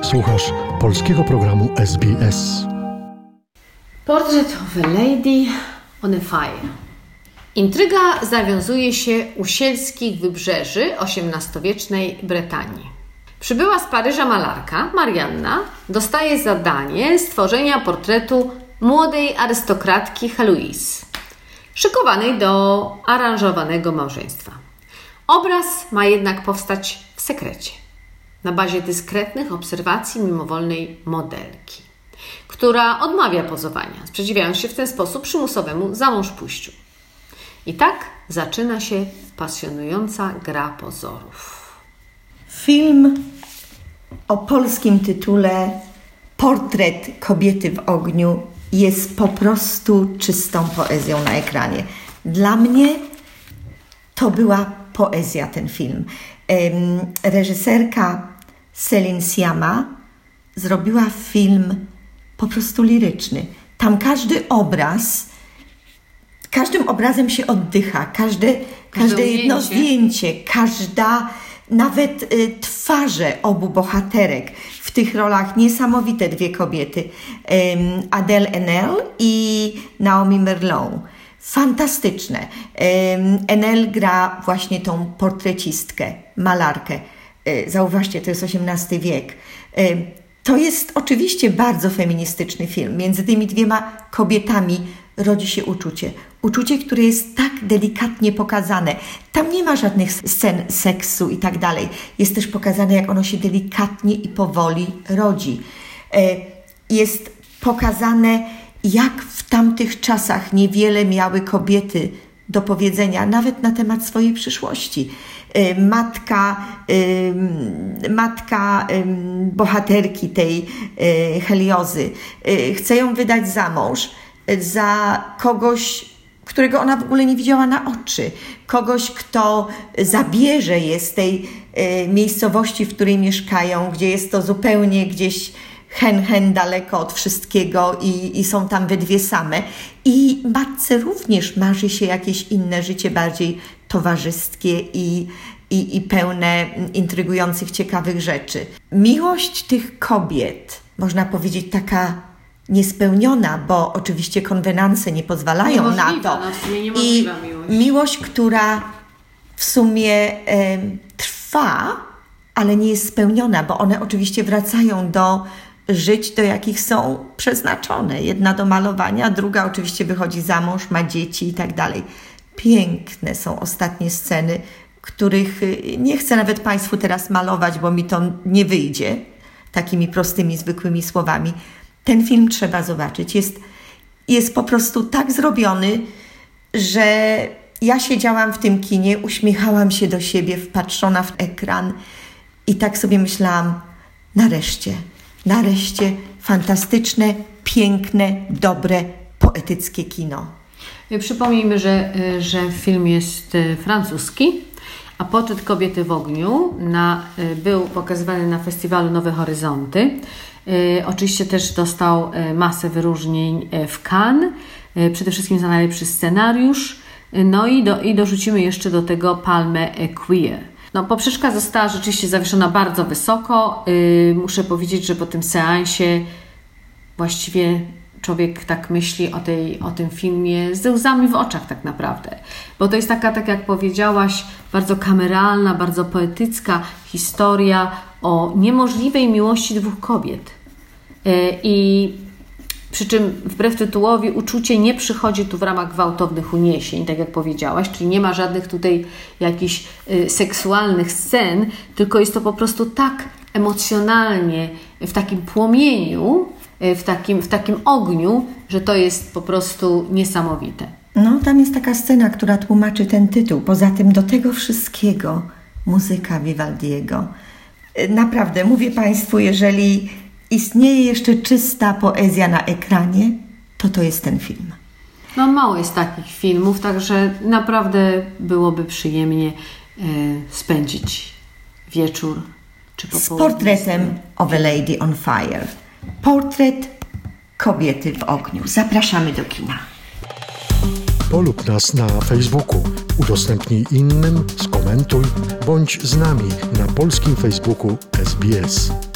Słuchasz polskiego programu SBS. Portrait of a Lady on a Fire. Intryga zawiązuje się u sielskich wybrzeży XVIII-wiecznej Brytanii. Przybyła z Paryża malarka Marianna dostaje zadanie stworzenia portretu młodej arystokratki Heloise, szykowanej do aranżowanego małżeństwa. Obraz ma jednak powstać w sekrecie, na bazie dyskretnych obserwacji mimowolnej modelki, która odmawia pozowania, sprzeciwiając się w ten sposób przymusowemu zamążpójściu. I tak zaczyna się pasjonująca gra pozorów. Film o polskim tytule Portret kobiety w ogniu jest po prostu czystą poezją na ekranie. Dla mnie to była poezja, ten film. Reżyserka Céline Sciamma zrobiła film po prostu liryczny. Tam każdym obrazem się oddycha, każde jedno zdjęcie, nawet twarze obu bohaterek. W tych rolach niesamowite dwie kobiety, Adèle Haenel i Naomi Merlot. Fantastyczne. Haenel gra właśnie tą portrecistkę, malarkę. Zauważcie, to jest XVIII wiek. To jest oczywiście bardzo feministyczny film. Między tymi dwiema kobietami rodzi się uczucie. Uczucie, które jest tak delikatnie pokazane. Tam nie ma żadnych scen seksu i tak dalej. Jest też pokazane, jak ono się delikatnie i powoli rodzi. Jest pokazane, jak w tamtych czasach niewiele miały kobiety do powiedzenia, nawet na temat swojej przyszłości. Matka bohaterki tej Heliozy chce ją wydać za mąż, za kogoś, którego ona w ogóle nie widziała na oczy. Kogoś, kto zabierze je z tej miejscowości, w której mieszkają, gdzie jest to zupełnie gdzieś hen daleko od wszystkiego i są tam we dwie same. I matce również marzy się jakieś inne życie, bardziej towarzyskie i pełne intrygujących, ciekawych rzeczy. Miłość tych kobiet, można powiedzieć, taka niespełniona, bo oczywiście konwenanse nie pozwalają na to. I miłość, która w sumie trwa, ale nie jest spełniona, bo one oczywiście wracają do żyć, do jakich są przeznaczone. Jedna do malowania, druga oczywiście wychodzi za mąż, ma dzieci i tak dalej. Piękne są ostatnie sceny, których nie chcę nawet Państwu teraz malować, bo mi to nie wyjdzie takimi prostymi, zwykłymi słowami. Ten film trzeba zobaczyć. Jest po prostu tak zrobiony, że ja siedziałam w tym kinie, uśmiechałam się do siebie, wpatrzona w ekran i tak sobie myślałam, nareszcie fantastyczne, piękne, dobre, poetyckie kino. Przypomnijmy, że film jest francuski, a Portret kobiety w ogniu był pokazywany na festiwalu Nowe Horyzonty. Oczywiście też dostał masę wyróżnień w Cannes, przede wszystkim za najlepszy scenariusz. No i dorzucimy jeszcze do tego Palmę Queer. Poprzeczka została rzeczywiście zawieszona bardzo wysoko. Muszę powiedzieć, że po tym seansie właściwie człowiek tak myśli o tym filmie ze łzami w oczach tak naprawdę. Bo to jest taka, tak jak powiedziałaś, bardzo kameralna, bardzo poetycka historia o niemożliwej miłości dwóch kobiet. I przy czym wbrew tytułowi uczucie nie przychodzi tu w ramach gwałtownych uniesień, tak jak powiedziałaś, czyli nie ma żadnych tutaj jakichś seksualnych scen, tylko jest to po prostu tak emocjonalnie, w takim płomieniu, w takim ogniu, że to jest po prostu niesamowite. Tam jest taka scena, która tłumaczy ten tytuł. Poza tym do tego wszystkiego muzyka Vivaldiego. Naprawdę, mówię Państwu, jeżeli istnieje jeszcze czysta poezja na ekranie, to jest ten film. Mało jest takich filmów, także naprawdę byłoby przyjemnie spędzić wieczór czy popołudnie. Z portretem of a Lady on Fire. Portret kobiety w ogniu. Zapraszamy do kina. Polub nas na Facebooku, udostępnij innym, skomentuj, bądź z nami na polskim Facebooku SBS.